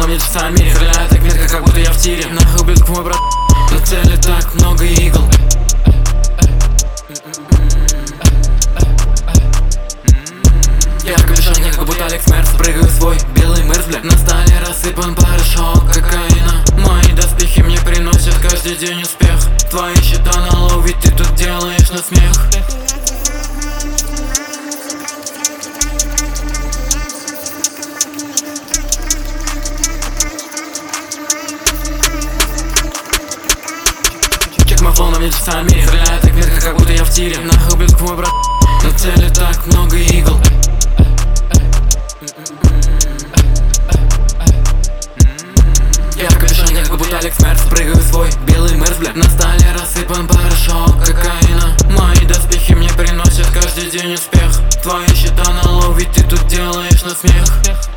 мне часами. Стреляет так метко, как будто я в тире. Нахуй близко мой брат, на цели так много игл. Я в капюшоне, как будто Алекс Мерс. Прыгаю в свой белый мерс, блядь. На столе рассыпан порошок кокаина. Мои доспехи мне приносят каждый день успех. Твои счета на лоу, ведь ты тут делаешь на смех. Чек мой флоу на мне часами. Стреляет так метко, как будто я в тире. Нахуй близко мой брат, на цели так много игл. Я в капюшоне, как будто Алекс Мерс. Прыгаю в свой белый мерс, блядь. На столе рассыпан порошок кокаина. Мои доспехи мне приносят каждый день успех. Твои счета на лоу, ведь ты тут делаешь на смех.